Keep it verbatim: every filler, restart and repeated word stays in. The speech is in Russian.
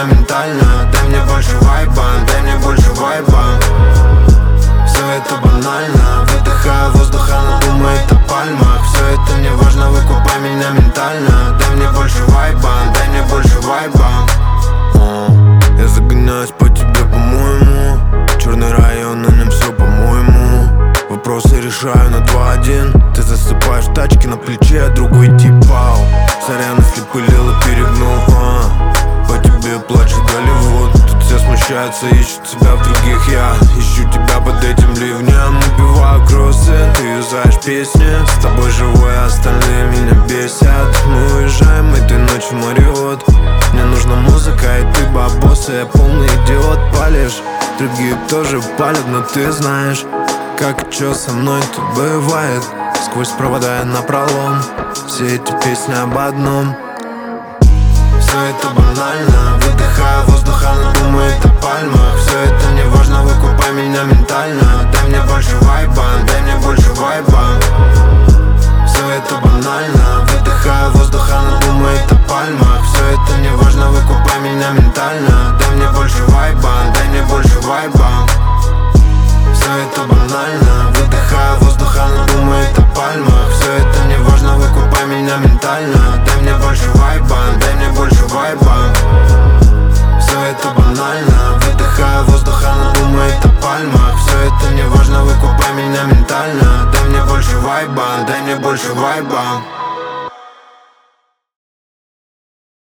меня ментально. Дай мне больше вайба, дай мне больше вайба. Все это банально, выдыхаю воздух, она думает о пальмах. Все это мне важно, выкупай меня ментально. Дай мне больше вайба, дай мне больше вайба. Я загоняюсь по тебе, по-моему. Черный район, на нем все по-моему. Вопросы решаю на два-один. Ты засыпаешь в тачке на плече, другой типа. Сорян, если пылил и перегнул, а. По тебе плачет Голливуд. Тут все смущаются, ищут себя в других. Я ищу тебя под этим ливнем. Убиваю кроссы, ты юзаешь песни. С тобой живой, а остальные меня бесят. Мы уезжаем этой ночью в Мариот. Мне нужна музыка, и ты бабосы. Я полный идиот, палишь. Другие тоже палят, но ты знаешь, как и чё со мной тут бывает. Сквозь провода я напролом. Все эти песни об одном. Все это банально, выдыхаю воздух, она думает о пальмах. Все это мне важно, выкупай меня ментально. Дай мне больше вайба, дай мне больше вайба. Все это банально, выдыхаю воздух, она думает о пальмах.